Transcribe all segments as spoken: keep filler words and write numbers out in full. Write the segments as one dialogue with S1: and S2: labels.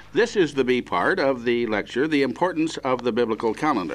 S1: This is the B part of the lecture, The Importance of the Biblical Calendar.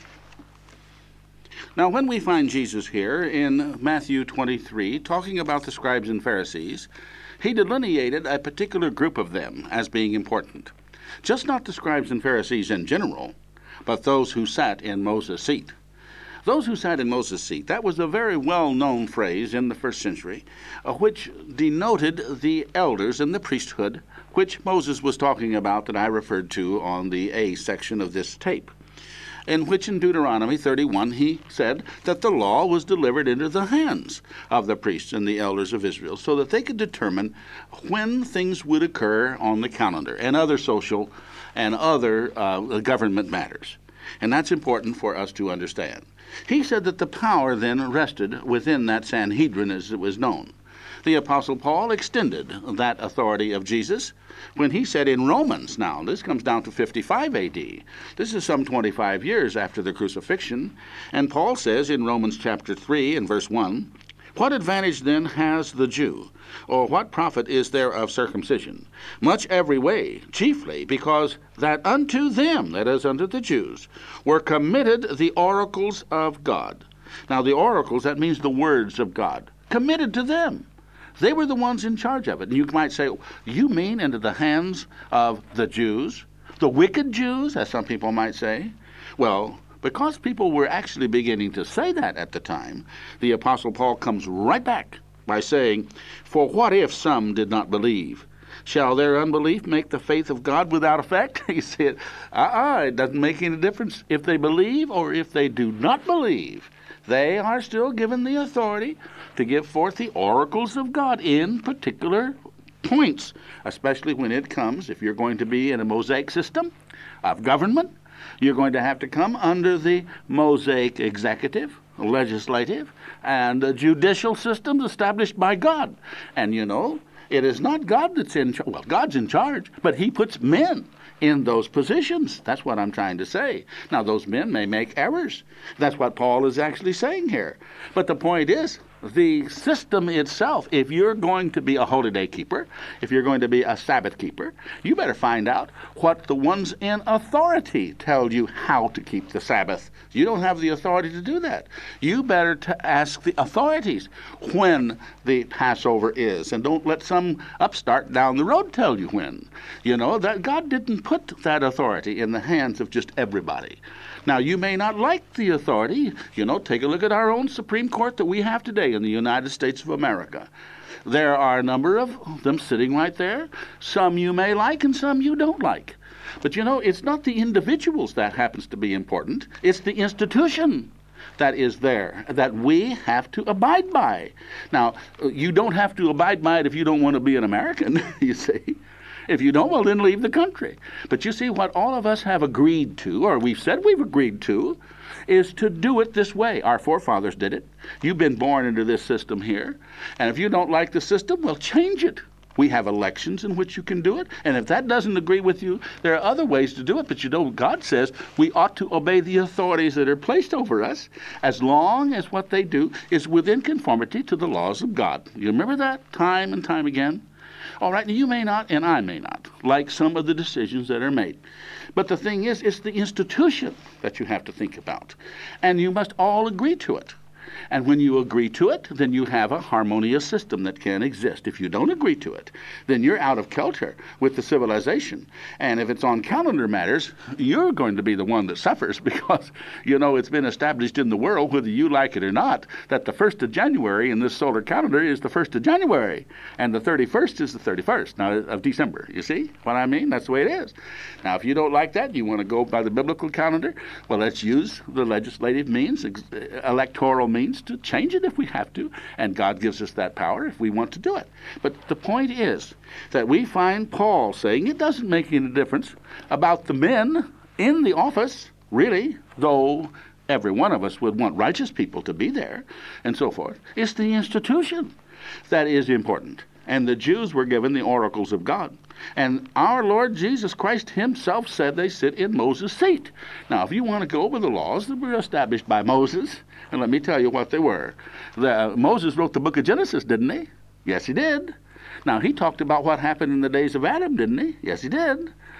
S1: Now, when we find Jesus here in Matthew twenty-three talking about the scribes and Pharisees, he delineated a particular group of them as being important. Just not the scribes and Pharisees in general, but those who sat in Moses' seat. Those who sat in Moses' seat, that was a very well-known phrase in the first century, uh, which denoted the elders in the priesthood, which Moses was talking about that I referred to on the A section of this tape, in which in Deuteronomy thirty-one he said that the law was delivered into the hands of the priests and the elders of Israel so that they could determine when things would occur on the calendar and other social and other uh, government matters. And that's important for us to understand. He said that the power then rested within that Sanhedrin as it was known. The Apostle Paul extended that authority of Jesus when he said in Romans, now this comes down to fifty-five A D, this is some twenty-five years after the crucifixion, and Paul says in Romans chapter three and verse one, "What advantage then has the Jew, or what profit is there of circumcision? Much every way, chiefly because that unto them, that is unto the Jews, were committed the oracles of God." Now the oracles, that means the words of God, committed to them. They were the ones in charge of it. And you might say, you mean into the hands of the Jews, the wicked Jews, as some people might say? Well, because people were actually beginning to say that at the time, the Apostle Paul comes right back by saying, "For what if some did not believe? Shall their unbelief make the faith of God without effect?" He said, uh-uh, it doesn't make any difference if they believe or if they do not believe. They are still given the authority to give forth the oracles of God in particular points, especially when it comes, if you're going to be in a Mosaic system of government, you're going to have to come under the Mosaic executive, legislative, and uh, judicial systems established by God. And you know, it is not God that's in charge. Well, God's in charge, but he puts men in those positions. That's what I'm trying to say. Now, those men may make errors. That's what Paul is actually saying here. But the point is, the system itself, if you're going to be a holy day keeper, if you're going to be a Sabbath keeper, you better find out what the ones in authority tell you how to keep the Sabbath. You don't have the authority to do that. You better to ask the authorities when the Passover is, and don't let some upstart down the road tell you when. You know, that God didn't put that authority in the hands of just everybody. Now, you may not like the authority. You know, take a look at our own Supreme Court that we have today in the United States of America. There are a number of them sitting right there. Some you may like and some you don't like. But, you know, it's not the individuals that happens to be important. It's the institution that is there that we have to abide by. Now, you don't have to abide by it if you don't want to be an American, you see. If you don't, well, then leave the country. But you see, what all of us have agreed to, or we've said we've agreed to, is to do it this way. Our forefathers did it. You've been born into this system here. And if you don't like the system, well, change it. We have elections in which you can do it. And if that doesn't agree with you, there are other ways to do it. But you know, God says we ought to obey the authorities that are placed over us as long as what they do is within conformity to the laws of God. You remember that time and time again? All right, you may not, and I may not, like some of the decisions that are made. But the thing is, it's the institution that you have to think about. And you must all agree to it. And when you agree to it, then you have a harmonious system that can exist. If you don't agree to it, then you're out of kilter with the civilization. And if it's on calendar matters, you're going to be the one that suffers because, you know, it's been established in the world, whether you like it or not, that the first of January in this solar calendar is the first of January, and the thirty-first is the thirty-first now of December. You see what I mean? That's the way it is. Now, if you don't like that, you want to go by the biblical calendar, well, let's use the legislative means, ex- electoral means, to change it if we have to, and God gives us that power if we want to do it. But the point is that we find Paul saying it doesn't make any difference about the men in the office, really, though every one of us would want righteous people to be there, and so forth. It's the institution that is important. And the Jews were given the oracles of God. And our Lord Jesus Christ himself said they sit in Moses' seat. Now, if you want to go over the laws that were established by Moses, and let me tell you what they were. The, uh, Moses wrote the book of Genesis, didn't he? Yes, he did. Now, he talked about what happened in the days of Adam, didn't he? Yes, he did.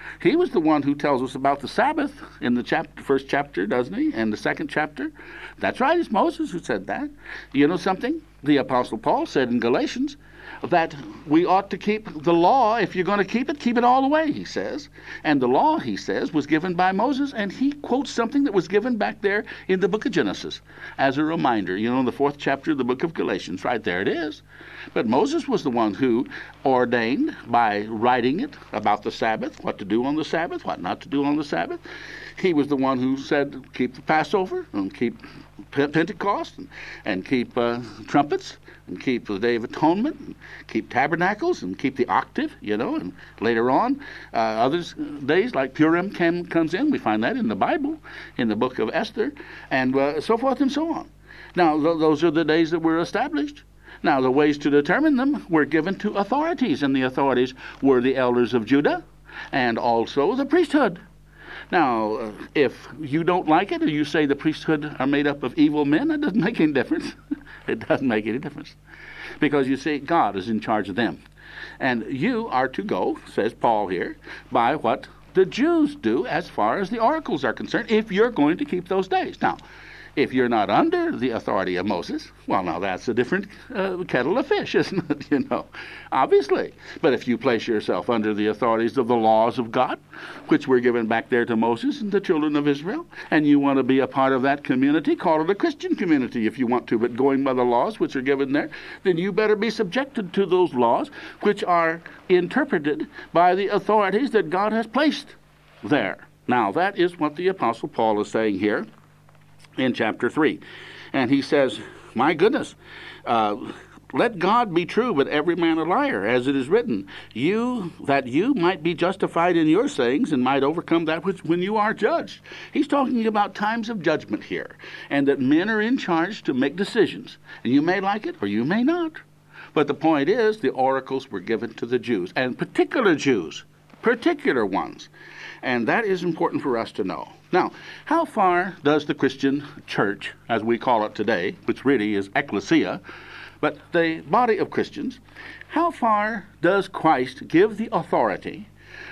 S1: He was the one who tells us about the Sabbath in the chapter, first chapter, doesn't he? And the second chapter. That's right, it's Moses who said that. You know something? The Apostle Paul said in Galatians that we ought to keep the law. If you're going to keep it, keep it all the way, he says. And the law, he says, was given by Moses, and he quotes something that was given back there in the book of Genesis as a reminder. You know, in the fourth chapter of the book of Galatians, right there it is. But Moses was the one who ordained by writing it about the Sabbath, what to do on the Sabbath, what not to do on the Sabbath. He was the one who said, keep the Passover, and keep Pentecost, and, and keep uh, trumpets, and keep the Day of Atonement, and keep tabernacles, and keep the octave, you know, and later on, uh, other days like Purim came, comes in. We find that in the Bible, in the book of Esther, and uh, so forth and so on. Now, th- those are the days that were established. Now, the ways to determine them were given to authorities, and the authorities were the elders of Judah and also the priesthood. Now, uh, if you don't like it, or you say the priesthood are made up of evil men, that doesn't make any difference. It doesn't make any difference. Because, you see, God is in charge of them. And you are to go, says Paul here, by what the Jews do as far as the oracles are concerned, if you're going to keep those days. Now, if you're not under the authority of Moses, well, now that's a different uh, kettle of fish, isn't it? You know, obviously. But if you place yourself under the authorities of the laws of God, which were given back there to Moses and the children of Israel, and you want to be a part of that community, call it a Christian community if you want to, but going by the laws which are given there, then you better be subjected to those laws which are interpreted by the authorities that God has placed there. Now, that is what the Apostle Paul is saying here in chapter three. And he says, my goodness, uh, let God be true, but every man a liar, as it is written, you, that you might be justified in your sayings and might overcome that which when you are judged. He's talking about times of judgment here, and that men are in charge to make decisions. And you may like it or you may not. But the point is, the oracles were given to the Jews, and particular Jews, particular ones. And that is important for us to know. Now, how far does the Christian church, as we call it today, which really is ecclesia, but the body of Christians, how far does Christ give the authority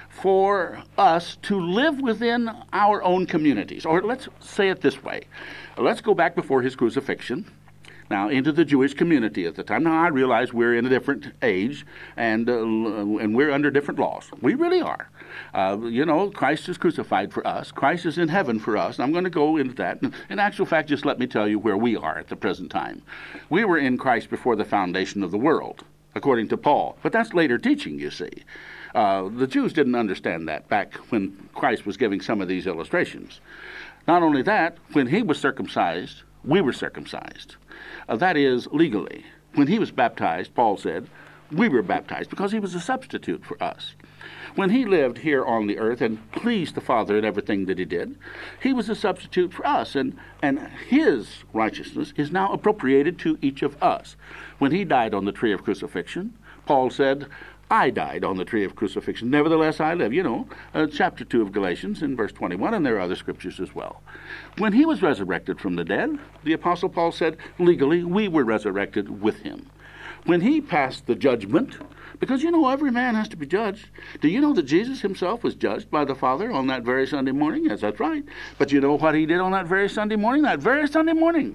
S1: for us to live within our own communities? Or let's say it this way. Let's go back before his crucifixion. Now, into the Jewish community at the time. Now, I realize we're in a different age, and uh, and we're under different laws. We really are. Uh, you know, Christ is crucified for us. Christ is in heaven for us. And I'm going to go into that. In actual fact, just let me tell you where we are at the present time. We were in Christ before the foundation of the world, according to Paul. But that's later teaching, you see. Uh, the Jews didn't understand that back when Christ was giving some of these illustrations. Not only that, when he was circumcised, we were circumcised. Uh, that is, legally. When he was baptized, Paul said, we were baptized because he was a substitute for us. When he lived here on the earth and pleased the Father in everything that he did, he was a substitute for us, and, and his righteousness is now appropriated to each of us. When he died on the tree of crucifixion, Paul said, I died on the tree of crucifixion. Nevertheless, I live. You know, uh, chapter two of Galatians in verse twenty-one, and there are other scriptures as well. When he was resurrected from the dead, the Apostle Paul said, legally, we were resurrected with him. When he passed the judgment, because, you know, every man has to be judged. Do you know that Jesus himself was judged by the Father on that very Sunday morning? Yes, that's right. But you know what he did on that very Sunday morning? That very Sunday morning,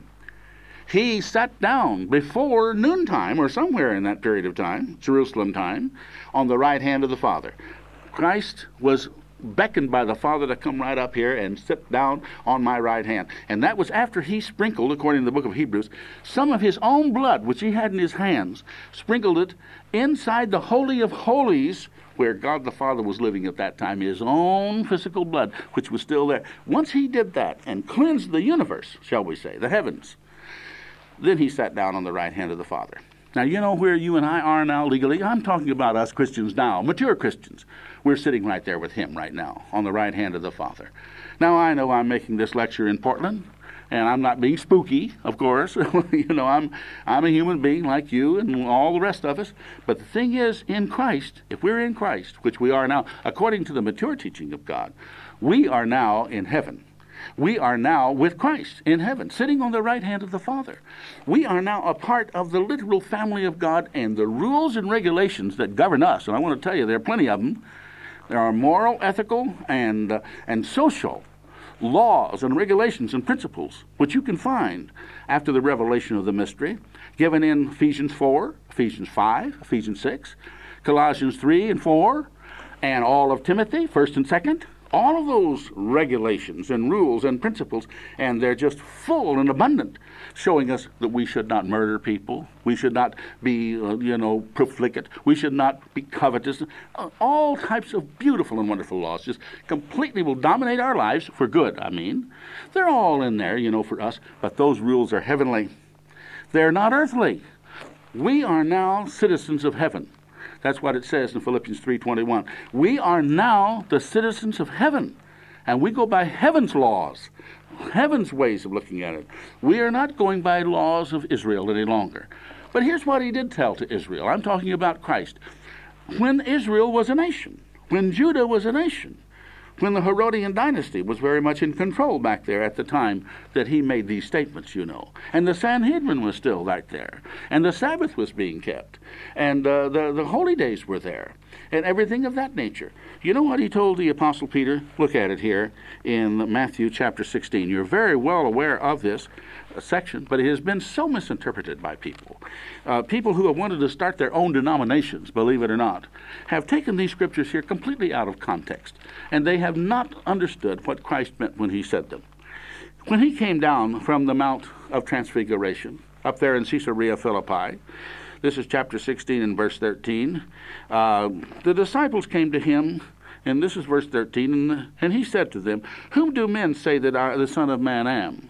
S1: he sat down before noontime, or somewhere in that period of time, Jerusalem time, on the right hand of the Father. Christ was beckoned by the Father to come right up here and sit down on my right hand. And that was after he sprinkled, according to the book of Hebrews, some of his own blood, which he had in his hands, sprinkled it inside the Holy of Holies, where God the Father was living at that time, his own physical blood, which was still there. Once he did that and cleansed the universe, shall we say, the heavens, then he sat down on the right hand of the Father. Now, you know where you and I are now legally? I'm talking about us Christians now, mature Christians. We're sitting right there with him right now, on the right hand of the Father. Now, I know I'm making this lecture in Portland, and I'm not being spooky, of course. You know, I'm I'm a human being like you and all the rest of us. But the thing is, in Christ, if we're in Christ, which we are now, according to the mature teaching of God, we are now in heaven. We are now with Christ in heaven, sitting on the right hand of the Father. We are now a part of the literal family of God, and the rules and regulations that govern us, and I want to tell you there are plenty of them, There are moral, ethical, and, uh, and social laws and regulations and principles which you can find after the revelation of the mystery, given in Ephesians four, Ephesians five, Ephesians six, Colossians three and four, and all of Timothy, first and second. All of those regulations and rules and principles, and they're just full and abundant, showing us that we should not murder people, we should not be, uh, you know, profligate, we should not be covetous. Uh, all types of beautiful and wonderful laws just completely will dominate our lives for good, I mean. They're all in there, you know, for us, but those rules are heavenly. They're not earthly. We are now citizens of heaven. That's what it says in Philippians three twenty-one. We are now the citizens of heaven, and we go by heaven's laws, heaven's ways of looking at it. We are not going by laws of Israel any longer. But here's what he did tell to Israel. I'm talking about Christ. When Israel was a nation, when Judah was a nation, when the Herodian dynasty was very much in control back there at the time that he made these statements, you know. And the Sanhedrin was still right there. And the Sabbath was being kept. And uh, the, the holy days were there. And everything of that nature. You know what he told the Apostle Peter? Look at it here in Matthew chapter sixteen. You're very well aware of this section, but it has been so misinterpreted by people. Uh, people who have wanted to start their own denominations, believe it or not, have taken these scriptures here completely out of context, and they have not understood what Christ meant when he said them. When he came down from the Mount of Transfiguration, up there in Caesarea Philippi, this is chapter sixteen and verse thirteen, uh, the disciples came to him, and this is verse thirteen, and, and he said to them, "Whom do men say that I, the Son of Man, am?"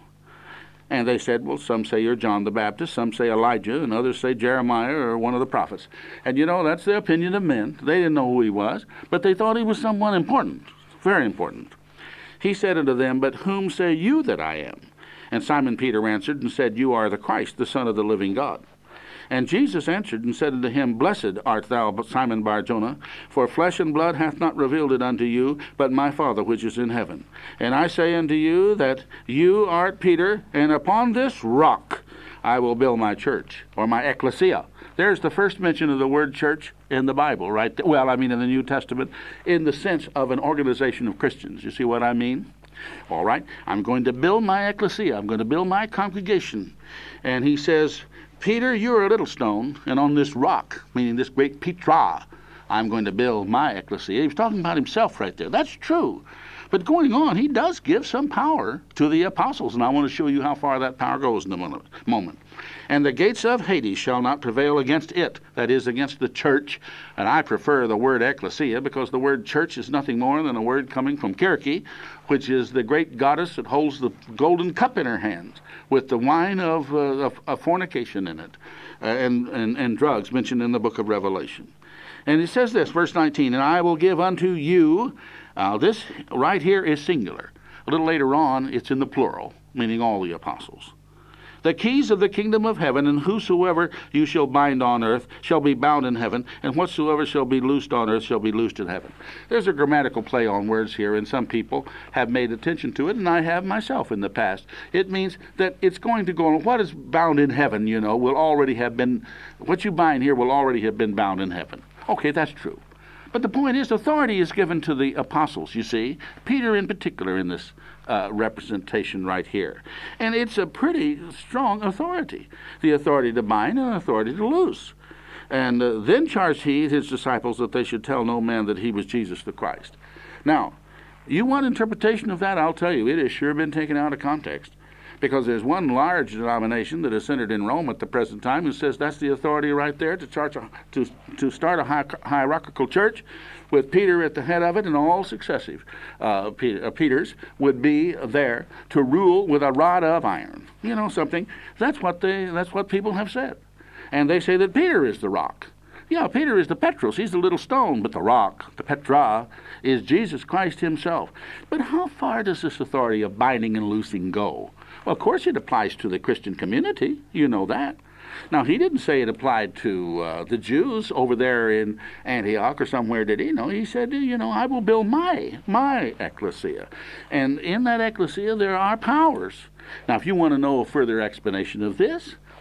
S1: And they said, well, some say you're John the Baptist, some say Elijah, and others say Jeremiah or one of the prophets. And you know, that's the opinion of men. They didn't know who he was, but they thought he was someone important, very important. He said unto them, "But whom say you that I am?" And Simon Peter answered and said, "You are the Christ, the Son of the living God." And Jesus answered and said unto him, "Blessed art thou, Simon Bar-Jonah, for flesh and blood hath not revealed it unto you, but my Father which is in heaven. And I say unto you that you art Peter, and upon this rock I will build my church," or my ecclesia. There's the first mention of the word church in the Bible, right? Well, I mean in the New Testament, in the sense of an organization of Christians. You see what I mean? All right, I'm going to build my ecclesia. I'm going to build my congregation. And he says, "Peter, you're a little stone, and on this rock," meaning this great Petra, "I'm going to build my ecclesia." He was talking about himself right there. That's true. But going on, he does give some power to the apostles, and I want to show you how far that power goes in a moment. "And the gates of Hades shall not prevail against it," that is, against the church. And I prefer the word ecclesia because the word church is nothing more than a word coming from Kirke, which is the great goddess that holds the golden cup in her hands with the wine of, uh, of, of fornication in it, uh, and, and, and drugs mentioned in the book of Revelation. And it says this, verse nineteen, "And I will give unto you," uh, this right here is singular. A little later on, it's in the plural, meaning all the apostles. "The keys of the kingdom of heaven, and whosoever you shall bind on earth shall be bound in heaven, and whatsoever shall be loosed on earth shall be loosed in heaven." There's a grammatical play on words here, and some people have made attention to it, and I have myself in the past. It means that it's going to go on. What is bound in heaven, you know, will already have been, what you bind here will already have been bound in heaven. Okay, that's true. But the point is, authority is given to the apostles, you see. Peter in particular in this uh, representation right here. And it's a pretty strong authority. The authority to bind and authority to loose. And uh, then charged he his disciples that they should tell no man that he was Jesus the Christ. Now, you want interpretation of that? I'll tell you, it has sure been taken out of context. Because there's one large denomination that is centered in Rome at the present time who says that's the authority right there to, charge a, to, to start a hi- hierarchical church with Peter at the head of it, and all successive uh, P- uh, Peters would be there to rule with a rod of iron. You know something? That's what they. That's what people have said. And they say that Peter is the rock. Yeah, Peter is the Petros. He's the little stone, but the rock, the Petra, is Jesus Christ himself. But how far does this authority of binding and loosing go? Well, of course it applies to the Christian community. You know that. Now, he didn't say it applied to uh, the Jews over there in Antioch or somewhere, did he? No, he said, you know, I will build my, my ecclesia. And in that ecclesia, there are powers. Now, if you want to know a further explanation of this,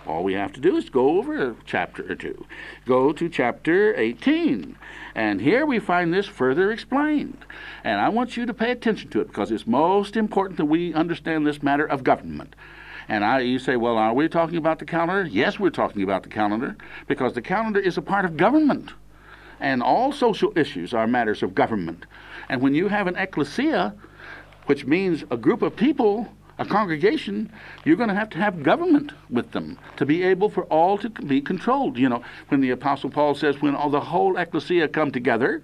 S1: All we have to do is go over a chapter or two. Go to chapter eighteen. And here we find this further explained. And I want you to pay attention to it because it's most important that we understand this matter of government. And I, you say, well, are we talking about the calendar? Yes, we're talking about the calendar because the calendar is a part of government. And all social issues are matters of government. And when you have an ecclesia, which means a group of people, a congregation, you're going to have to have government with them to be able for all to be controlled. You know, when the Apostle Paul says, when all the whole ecclesia come together,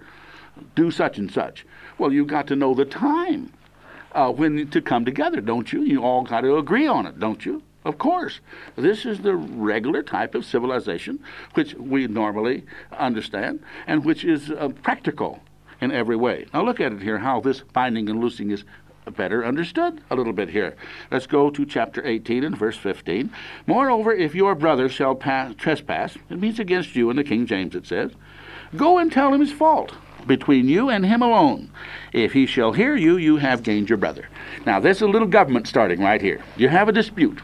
S1: do such and such. Well, you've got to know the time uh, when to come together, don't you? You all got to agree on it, don't you? Of course. This is the regular type of civilization which we normally understand and which is uh, practical in every way. Now look at it here, how this binding and loosing is better understood a little bit here. Let's go to chapter eighteen and verse fifteen. Moreover, if your brother shall pass, trespass, it means against you in the King James it says, go and tell him his fault between you and him alone. If he shall hear you, you have gained your brother. Now there's a little government starting right here. You have a dispute.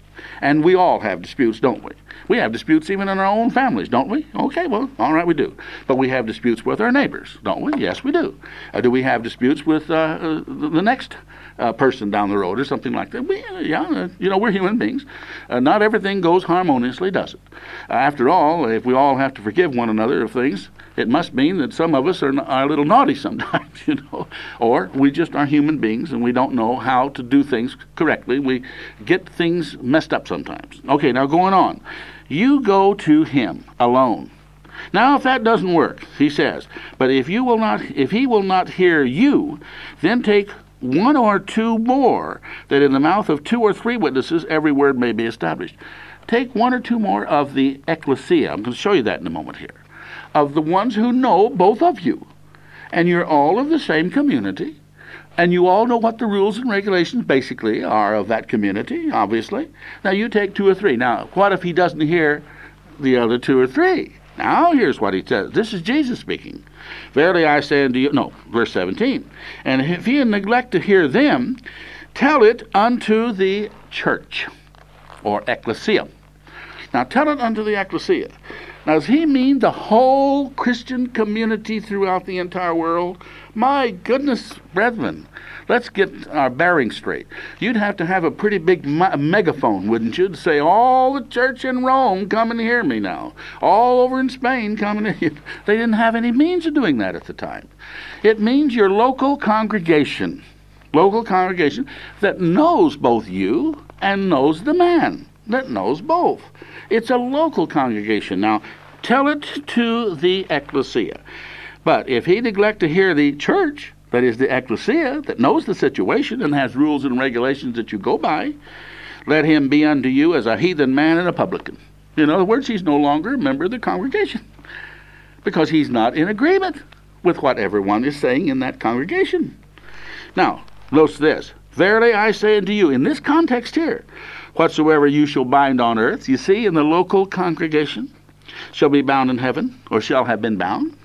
S1: And we all have disputes, don't we? We have disputes even in our own families, don't we? Okay, well, all right, we do. But we have disputes with our neighbors, don't we? Yes, we do. Uh, do we have disputes with uh, uh, the next uh, person down the road or something like that? We, uh, yeah, uh, you know, we're human beings. Uh, not everything goes harmoniously, does it? Uh, after all, if we all have to forgive one another of things, it must mean that some of us are, are a little naughty sometimes, you know, or we just are human beings and we don't know how to do things correctly. We get things messed up sometimes. Okay, now going on. You go to him alone. Now, if that doesn't work, he says, but if you will not, if he will not hear you, then take one or two more, that in the mouth of two or three witnesses every word may be established. Take one or two more of the ecclesia. I'm going to show you that in a moment here. Of the ones who know both of you. And you're all of the same community. And you all know what the rules and regulations basically are of that community, obviously. Now you take two or three. Now, what if he doesn't hear the other two or three? Now, here's what he says. This is Jesus speaking. Verily I say unto you, no, verse seventeen. And if ye neglect to hear them, tell it unto the church, or ecclesia. Now, tell it unto the ecclesia. Now, does he mean the whole Christian community throughout the entire world? My goodness, brethren, let's get our bearings straight. You'd have to have a pretty big me- megaphone, wouldn't you, to say, all the church in Rome, come and hear me now. All over in Spain, come and hear. They didn't have any means of doing that at the time. It means your local congregation, local congregation that knows both you and knows the man, that knows both. It's a local congregation. Now, tell it to the ecclesia. But if he neglect to hear the church, that is the ecclesia, that knows the situation and has rules and regulations that you go by, let him be unto you as a heathen man and a publican. In other words, he's no longer a member of the congregation because he's not in agreement with what everyone is saying in that congregation. Now, notice this. Verily I say unto you, in this context here, whatsoever you shall bind on earth, you see, in the local congregation, shall be bound in heaven, or shall have been bound.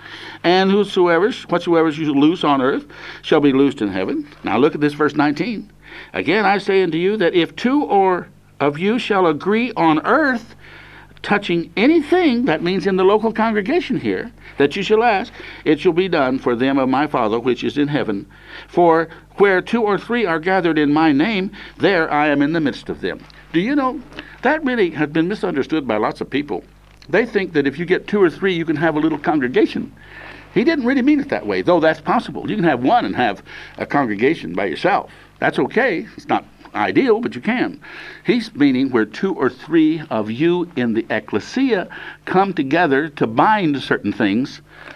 S1: And whosoever, whatsoever you shall loose on earth, shall be loosed in heaven. Now look at this verse nineteen. Again I say unto you, that if two or of you shall agree on earth, touching anything, that means in the local congregation here, that you shall ask, it shall be done for them of my Father which is in heaven. For where two or three are gathered in my name, there I am in the midst of them. Do you know, that really has been misunderstood by lots of people. They think that if you get two or three, you can have a little congregation. He didn't really mean it that way, though that's possible. You can have one and have a congregation by yourself. That's okay. It's not ideal, but you can. He's meaning where two or three of you in the ecclesia come together to bind certain things,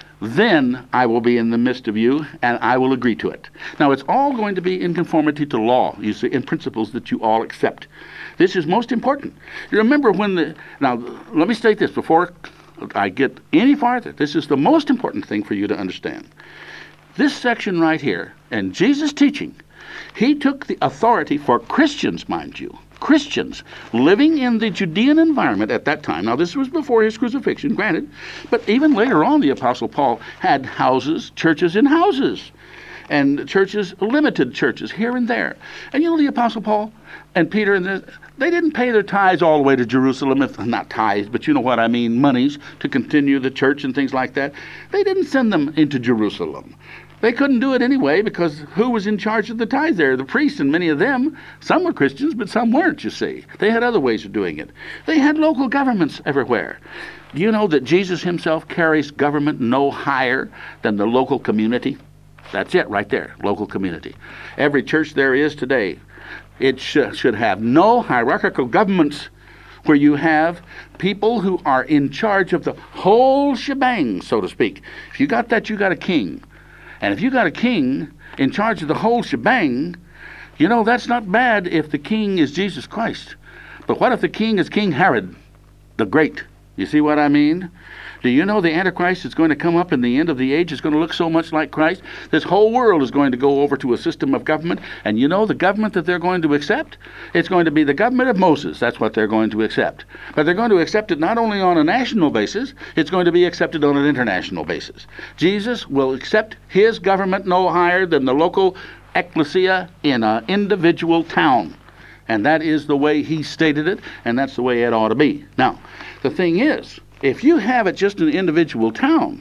S1: then I will be in the midst of you, and I will agree to it. Now, it's all going to be in conformity to law, you see, in principles that you all accept. This is most important. You remember when the... Now, let me state this before I get any farther. This is the most important thing for you to understand. This section right here, and Jesus' teaching, he took the authority for Christians, mind you, Christians living in the Judean environment at that time. Now, this was before his crucifixion, granted, but even later on, the Apostle Paul had houses, churches in houses. and churches, limited churches here and there. And you know the Apostle Paul and Peter, and the, they didn't pay their tithes all the way to Jerusalem, if not tithes, but you know what I mean, monies to continue the church and things like that. They didn't send them into Jerusalem. They couldn't do it anyway, because who was in charge of the tithe there? The priests, and many of them, some were Christians, but some weren't, you see. They had other ways of doing it. They had local governments everywhere. Do you know that Jesus himself carries government no higher than the local community? That's it right there, local community. Every church there is today, it sh- should have no hierarchical governments where you have people who are in charge of the whole shebang, so to speak. If you got that, you got a king. And if you got a king in charge of the whole shebang, you know, that's not bad if the king is Jesus Christ. But what if the king is King Herod the Great? You see what I mean? Do you know the Antichrist is going to come up in the end of the age? Is going to look so much like Christ. This whole world is going to go over to a system of government. And you know the government that they're going to accept? It's going to be the government of Moses. That's what they're going to accept. But they're going to accept it not only on a national basis, it's going to be accepted on an international basis. Jesus will accept his government no higher than the local ecclesia in an individual town. And that is the way he stated it, and that's the way it ought to be. Now, the thing is, if you have it just an individual town,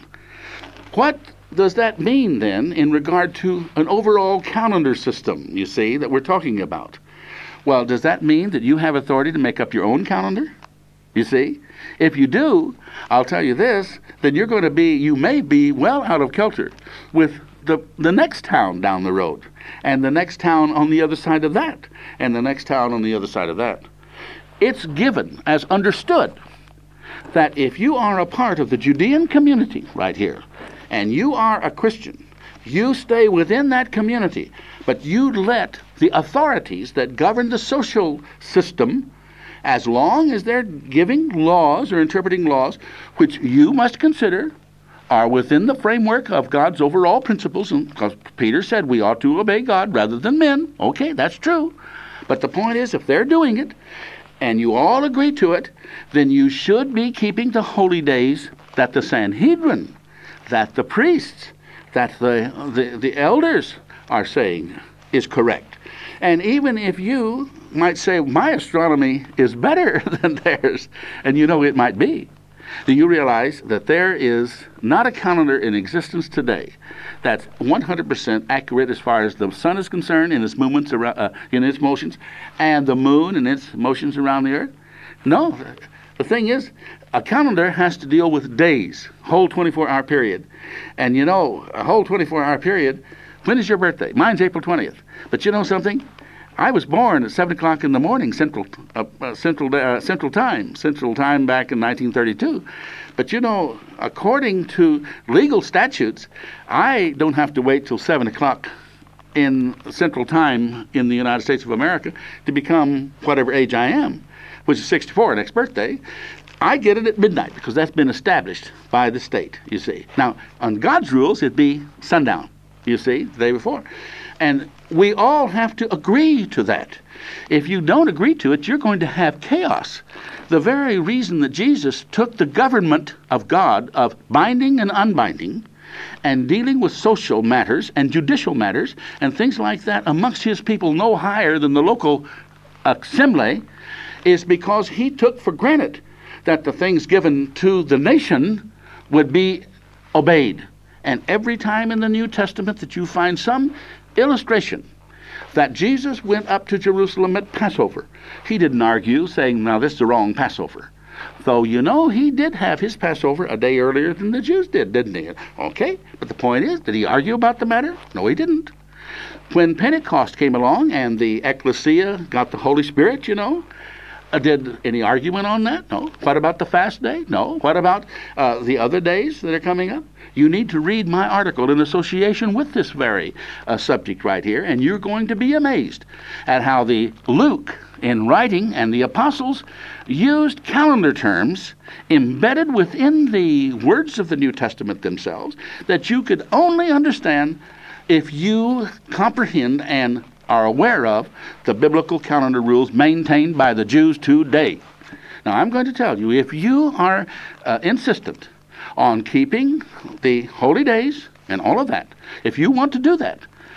S1: what does that mean then in regard to an overall calendar system, you see, that we're talking about? Well, does that mean that you have authority to make up your own calendar? You see? If you do, I'll tell you this, then you're going to be, you may be well out of kilter with the, the next town down the road, and the next town on the other side of that, and the next town on the other side of that. It's given as understood that if you are a part of the Judean community right here, and you are a Christian, you stay within that community, but you let the authorities that govern the social system, as long as they're giving laws or interpreting laws, which you must consider are within the framework of God's overall principles, and because Peter said we ought to obey God rather than men. Okay, that's true. But the point is, if they're doing it, and you all agree to it, then you should be keeping the holy days that the Sanhedrin, that the priests, that the, the, the elders are saying is correct. And even if you might say, my astronomy is better than theirs, and you know it might be, do you realize that there is not a calendar in existence today that's one hundred percent accurate as far as the sun is concerned in its movements around, uh, in its motions, and the moon and its motions around the earth? No. The thing is, a calendar has to deal with days, whole twenty-four hour period. And you know, a whole twenty-four hour period, when is your birthday? Mine's April twentieth. But you know something? I was born at seven o'clock in the morning, Central uh, uh, Central uh, Central Time, Central Time back in nineteen thirty-two. But you know, according to legal statutes, I don't have to wait till seven o'clock in Central Time in the United States of America to become whatever age I am, which is sixty-four, next birthday. I get it at midnight because that's been established by the state, you see. Now, on God's rules, it'd be sundown, you see, the day before. And we all have to agree to that. If you don't agree to it, you're going to have chaos. The very reason that Jesus took the government of God of binding and unbinding and dealing with social matters and judicial matters and things like that amongst his people no higher than the local assembly is because he took for granted that the things given to the nation would be obeyed. And every time in the New Testament that you find some illustration that Jesus went up to Jerusalem at Passover, he didn't argue saying, now this is the wrong Passover. Though, you know, he did have his Passover a day earlier than the Jews did, didn't he? Okay, but the point is, did he argue about the matter? No, he didn't. When Pentecost came along and the ecclesia got the Holy Spirit, you know, uh, did any argument on that? No. What about the fast day? No. What about uh, the other days that are coming up? You need to read my article in association with this very uh, subject right here, and you're going to be amazed at how the Luke in writing and the apostles used calendar terms embedded within the words of the New Testament themselves that you could only understand if you comprehend and are aware of the biblical calendar rules maintained by the Jews today. Now, I'm going to tell you, if you are uh, insistent on keeping the holy days and all of that, if you want to do that,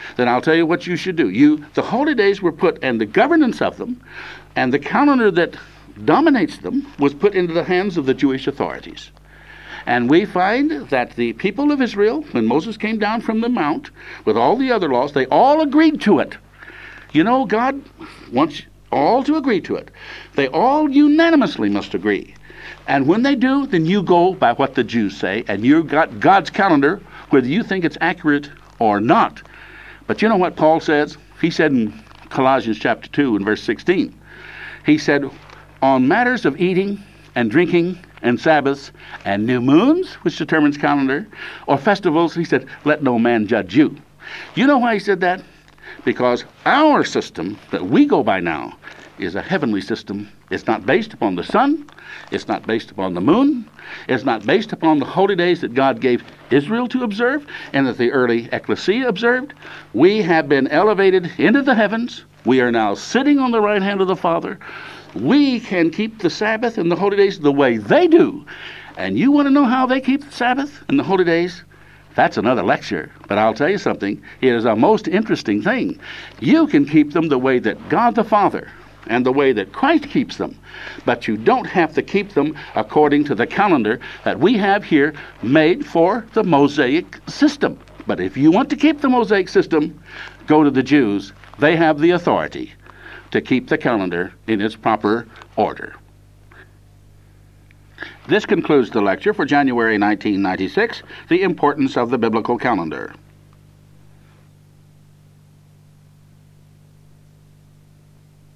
S1: then I'll tell you what you should do. You, the holy days were put, and the governance of them, and the calendar that dominates them was put into the hands of the Jewish authorities. And we find that the people of Israel, when Moses came down from the mount with all the other laws, they all agreed to it. You know, God wants all to agree to it. They all unanimously must agree. And when they do, then you go by what the Jews say, and you've got God's calendar, whether you think it's accurate or not. But you know what Paul says? He said in Colossians chapter two and verse sixteen, he said, on matters of eating and drinking and Sabbaths and new moons, which determines calendar, or festivals, he said, let no man judge you. You know why he said that? Because our system that we go by now is a heavenly system. It's not based upon the sun. It's not based upon the moon. It's not based upon the holy days that God gave Israel to observe and that the early ecclesia observed. We have been elevated into the heavens. We are now sitting on the right hand of the Father. We can keep the Sabbath and the holy days the way they do. And you want to know how they keep the Sabbath and the holy days? That's another lecture. But I'll tell you something. It is a most interesting thing. You can keep them the way that God the Father and the way that Christ keeps them. But you don't have to keep them according to the calendar that we have here made for the Mosaic system. But if you want to keep the Mosaic system, go to the Jews. They have the authority to keep the calendar in its proper order. This concludes the lecture for January nineteen ninety-six, The Importance of the Biblical Calendar.